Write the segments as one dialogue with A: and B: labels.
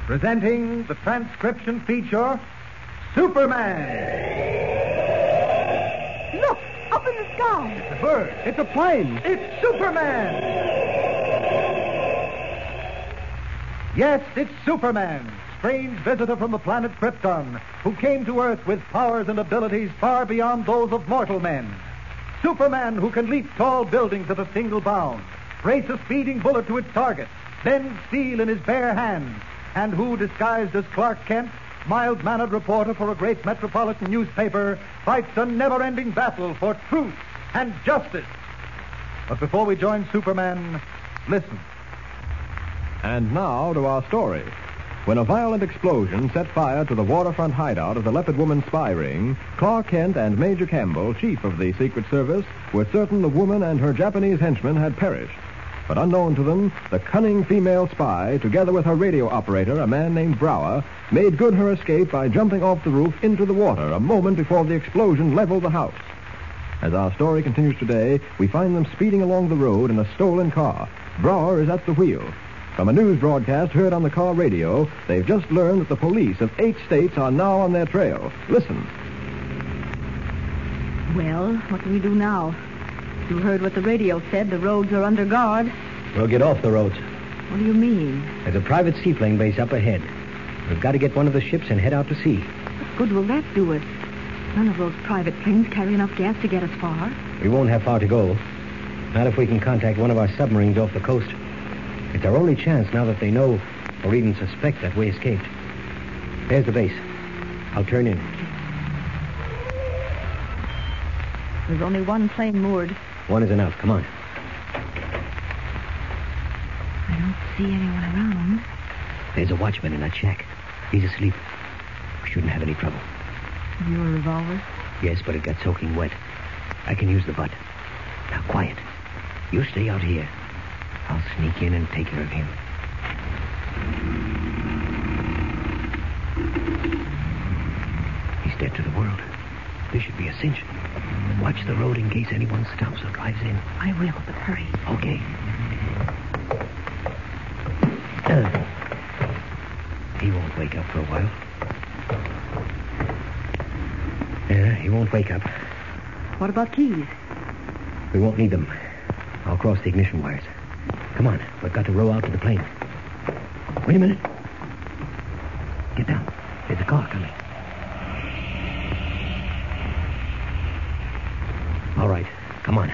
A: Presenting the transcription feature, Superman.
B: Look, up in the sky.
A: It's a bird.
C: It's a plane.
A: It's Superman. Yes, it's Superman, strange visitor from the planet Krypton, who came to Earth with powers and abilities far beyond those of mortal men. Superman, who can leap tall buildings at a single bound, race a speeding bullet to its target, bend steel in his bare hands, and who, disguised as Clark Kent, mild-mannered reporter for a great metropolitan newspaper, fights a never-ending battle for truth and justice. But before we join Superman, listen.
C: And now to our story. When a violent explosion set fire to the waterfront hideout of the Leopard Woman spy ring, Clark Kent and Major Campbell, chief of the Secret Service, were certain the woman and her Japanese henchmen had perished. But unknown to them, the cunning female spy, together with her radio operator, a man named Brower, made good her escape by jumping off the roof into the water a moment before the explosion leveled the house. As our story continues today, we find them speeding along the road in a stolen car. Brower is at the wheel. From a news broadcast heard on the car radio, they've just learned that the police of 8 states are now on their trail. Listen.
B: Well, what do we do now? You heard what the radio said. The roads are under guard.
D: We'll get off the roads.
B: What do you mean?
D: There's a private seaplane base up ahead. We've got to get one of the ships and head out to sea.
B: What good will that do us? None of those private planes carry enough gas to get us far.
D: We won't have far to go. Not if we can contact one of our submarines off the coast. It's our only chance now that they know or even suspect that we escaped. There's the base. I'll turn in.
B: There's only one plane moored.
D: One is enough. Come on.
B: I don't see anyone around.
D: There's a watchman in that shack. He's asleep. We shouldn't have any trouble.
B: Have you a revolver?
D: Yes, but it got soaking wet. I can use the butt. Now, quiet. You stay out here. I'll sneak in and take care of him. He's dead to the world. This should be a cinch. Watch the road in case anyone stops or drives in.
B: I will, but hurry.
D: Okay. He won't wake up for a while. Yeah, he won't wake up.
B: What about keys?
D: We won't need them. I'll cross the ignition wires. Come on, we've got to row out to the plane. Wait a minute. Get down. There's a car coming. All right, come on.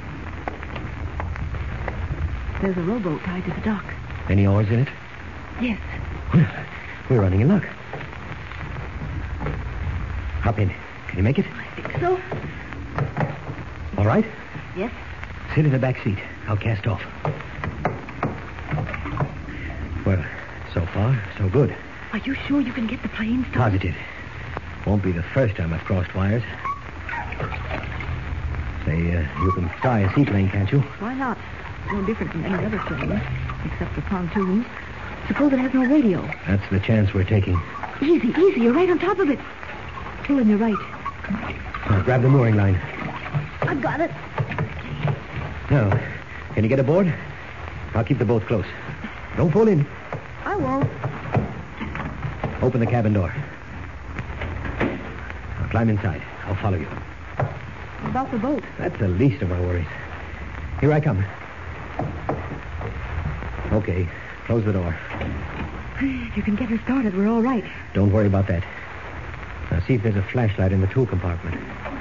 B: There's a rowboat tied to the dock.
D: Any oars in it?
B: Yes.
D: Well, we're running in luck. Hop in. Can you make it?
B: I think so.
D: All right.
B: Yes.
D: Sit in the back seat. I'll cast off. Well, so far, so good.
B: Are you sure you can get the plane started?
D: Positive. Won't be the first time I've crossed wires. Say, you can fly a seaplane, can't you?
B: Why not? It's no different from any other plane, except for pontoons. Suppose it has no radio.
D: That's the chance we're taking.
B: Easy, easy. You're right on top of it. Pull on your right.
D: Now, grab the mooring line.
B: I've got it.
D: Now, can you get aboard? I'll keep the boat close. Don't pull in.
B: I won't.
D: Open the cabin door. Now, climb inside. I'll follow you.
B: What about the boat?
D: That's the least of our worries. Here I come. Okay, close the door.
B: If you can get her started, we're all right.
D: Don't worry about that. Now, see if there's a flashlight in the tool compartment.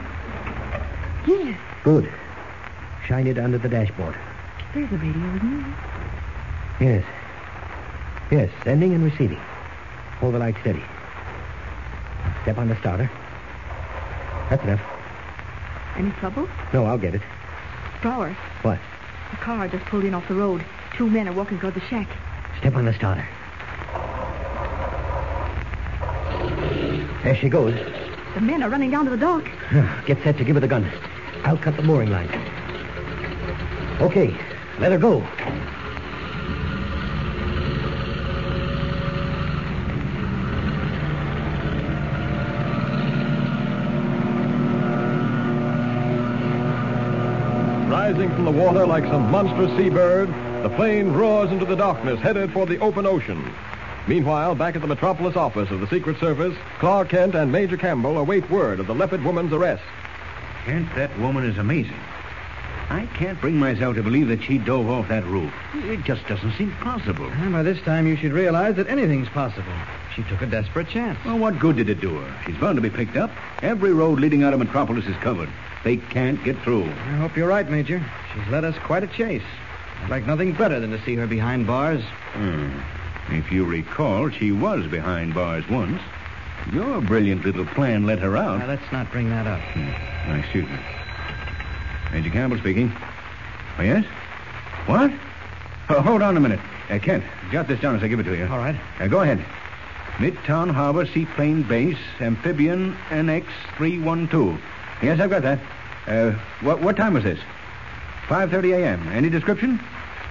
B: Yes.
D: Good. Shine it under the dashboard.
B: There's a radio, isn't there?
D: Yes. Yes, sending and receiving. Hold the light steady. Step on the starter. That's enough.
B: Any trouble?
D: No, I'll get it.
B: Brower,
D: What?
B: the car just pulled in off the road. 2 men are walking toward the shack.
D: Step on the starter. There she goes.
B: The men are running down to the dock.
D: Get set to give her the gun. I'll cut the mooring line. Okay, let her go.
C: Rising from the water like some monstrous seabird, the plane roars into the darkness, headed for the open ocean. Meanwhile, back at the Metropolis office of the Secret Service, Clark Kent and Major Campbell await word of the leopard woman's arrest.
E: Kent, that woman is amazing. I can't bring myself to believe that she dove off that roof. It just doesn't seem possible.
F: And by this time, you should realize that anything's possible. She took a desperate chance.
E: Well, what good did it do her? She's bound to be picked up. Every road leading out of Metropolis is covered. They can't get through.
F: I hope you're right, Major. She's led us quite a chase. I'd like nothing better than to see her behind bars.
E: If you recall, she was behind bars once. Your brilliant little plan let her out.
F: Now, let's not bring that up.
E: Excuse me. Major Campbell speaking. Oh, yes? What? Oh, hold on a minute. Kent, jot this down as I give it to you.
F: All right.
E: Go ahead. Midtown Harbor Seaplane Base, Amphibian NX 312. Yes, I've got that. What time was this? 5:30 a.m. Any description?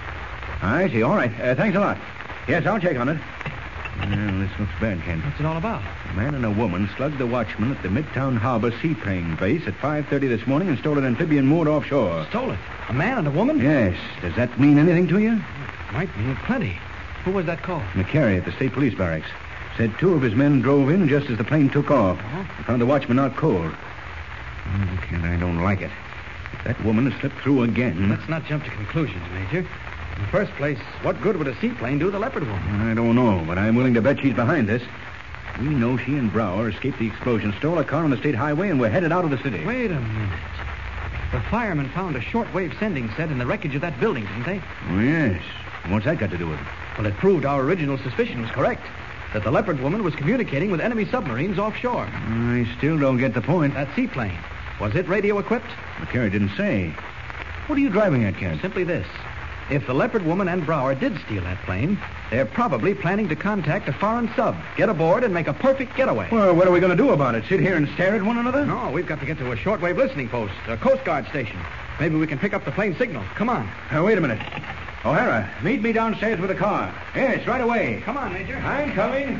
E: I see. All right. Thanks a lot. Yes, I'll check on it. Well, this looks bad, Kent.
F: What's it all about?
E: A man and a woman slugged the watchman at the Midtown Harbor Seaplane Base at 5:30 this morning and stole an amphibian moored offshore.
F: Stole it? A man and a woman?
E: Yes. Does that mean anything to you?
F: Might mean plenty. Who was that call?
E: McCary at the State Police Barracks. Said two of his men drove in just as the plane took off. They found the watchman out cold. Kent, I don't like it. If that woman has slipped through again...
F: Let's not jump to conclusions, Major. In the first place, what good would a seaplane do the leopard woman?
E: I don't know, but I'm willing to bet she's behind this. We know she and Brower escaped the explosion, stole a car on the state highway, and were headed out of the city.
F: Wait a minute. The firemen found a shortwave sending set in the wreckage of that building, didn't they?
E: Oh, yes. What's that got to do with it?
F: Well, it proved our original suspicion was correct. That the leopard woman was communicating with enemy submarines offshore.
E: I still don't get the point.
F: That seaplane, was it radio equipped?
E: McCary didn't say. What are you driving at, Kent?
F: Simply this. If the leopard woman and Brower did steal that plane, they're probably planning to contact a foreign sub, get aboard, and make a perfect getaway.
E: Well, what are we going to do about it? Sit here and stare at one another?
F: No, we've got to get to a shortwave listening post, a Coast Guard station. Maybe we can pick up the plane signal. Come on.
E: Wait a minute. O'Hara, meet me downstairs with a car. Yes, right away.
F: Come on, Major.
E: I'm coming.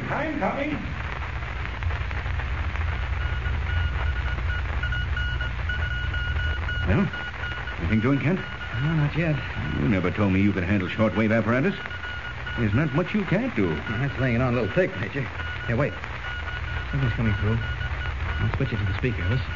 E: Well, anything doing, Kent?
F: No, not yet.
E: You never told me you could handle shortwave apparatus. There's not much you can't do.
F: That's laying it on a little thick, Major. Here, wait. Something's coming through. I'll switch it to the speaker. Listen.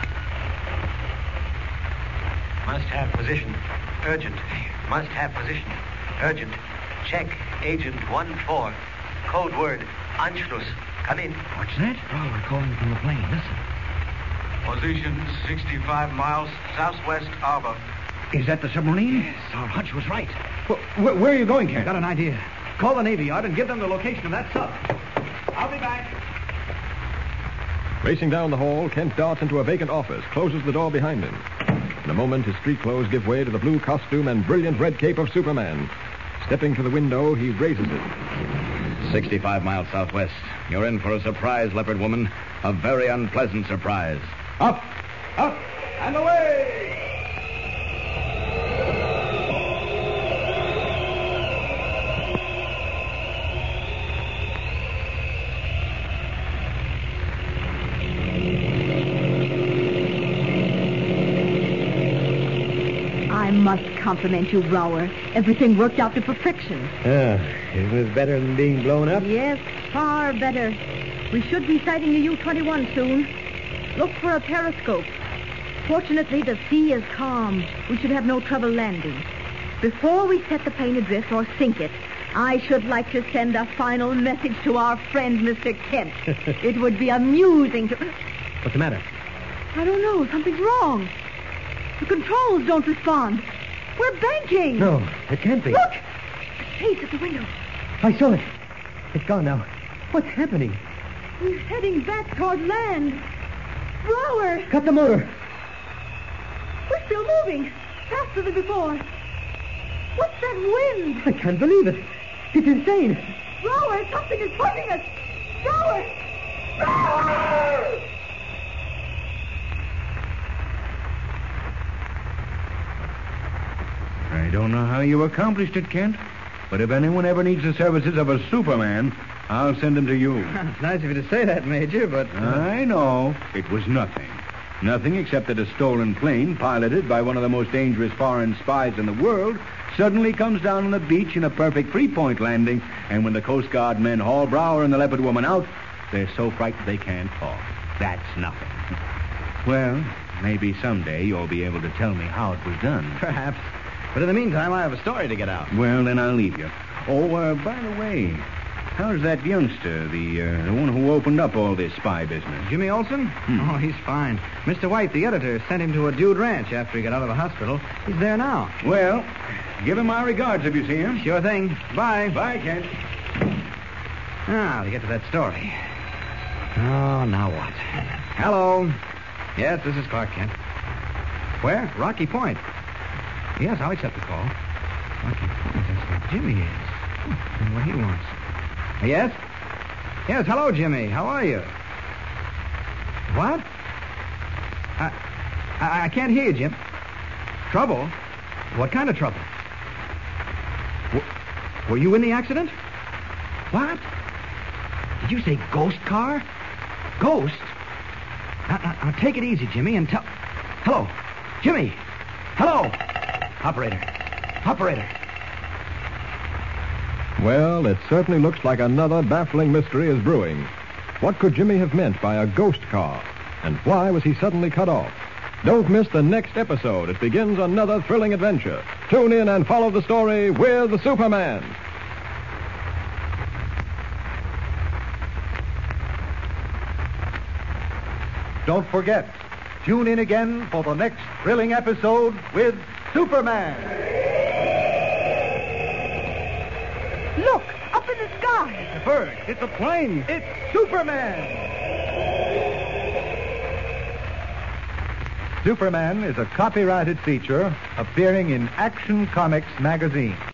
G: Must have position. Urgent. Must have position. Urgent. Check. Agent 1-4. Code word. Anschluss. Come in.
F: What's that? Brower calling from the plane. Listen.
H: Position 65 miles southwest harbor.
E: Is that the submarine?
F: Yes, our hunch was right.
E: Well, where are you going, Kent?
F: Got an idea. Call the Navy Yard and give them the location of that sub. I'll be back.
C: Racing down the hall, Kent darts into a vacant office, closes the door behind him. In a moment, his street clothes give way to the blue costume and brilliant red cape of Superman. Stepping to the window, he raises it.
I: 65 miles southwest. You're in for a surprise, leopard woman. A very unpleasant surprise.
E: Up, and away!
B: I must compliment you, Brower. Everything worked out to perfection.
D: It was better than being blown up.
B: Yes, far better. We should be sighting the U-21 soon. Look for a periscope. Fortunately, the sea is calm. We should have no trouble landing. Before we set the plane adrift or sink it, I should like to send a final message to our friend, Mr. Kent. It would be amusing to...
D: What's the matter?
B: I don't know. Something's wrong. The controls don't respond. We're banking.
D: No, it can't be.
B: Look! A face at the window.
D: I saw it. It's gone now. What's happening?
B: We're heading back toward land. Brower!
D: Cut the motor.
B: We're still moving. Faster than before. What's that wind?
D: I can't believe it. It's insane.
B: Brower, something is pushing us. Brower! Brower!
E: I don't know how you accomplished it, Kent, but if anyone ever needs the services of a Superman, I'll send him to you.
F: It's nice of you to say that, Major, but...
E: I know. It was nothing. Nothing except that a stolen plane, piloted by one of the most dangerous foreign spies in the world, suddenly comes down on the beach in a perfect three-point landing, and when the Coast Guard men haul Brower and the Leopard Woman out, they're so frightened they can't talk. That's nothing. Well, maybe someday you'll be able to tell me how it was done.
F: Perhaps. But in the meantime, I have a story to get out.
E: Well, then I'll leave you. Oh, by the way, how's that youngster, the one who opened up all this spy business?
F: Jimmy Olsen? Oh, he's fine. Mr. White, the editor, sent him to a dude ranch after he got out of the hospital. He's there now.
E: Well, give him my regards if you see him.
F: Sure thing. Bye.
E: Bye, Kent.
F: Now, to get to that story. Oh, now what? Hello. Yes, this is Clark Kent. Where? Rocky Point. Yes, I'll accept the call. Rocky Point, that's where Jimmy is. And what he wants. Yes? Yes, hello, Jimmy. How are you? What? I can't hear you, Jim. Trouble? What kind of trouble? Were you in the accident? What? Did you say ghost car? Ghost? Now, take it easy, Jimmy, and tell... Hello? Jimmy? Hello? Operator.
C: Well, it certainly looks like another baffling mystery is brewing. What could Jimmy have meant by a ghost car? And why was he suddenly cut off? Don't miss the next episode. It begins another thrilling adventure. Tune in and follow the story with the Superman.
A: Don't forget, tune in again for the next thrilling episode with Superman.
B: Look, up in the sky.
A: It's a bird. It's a plane. It's Superman. Superman is a copyrighted feature appearing in Action Comics magazine.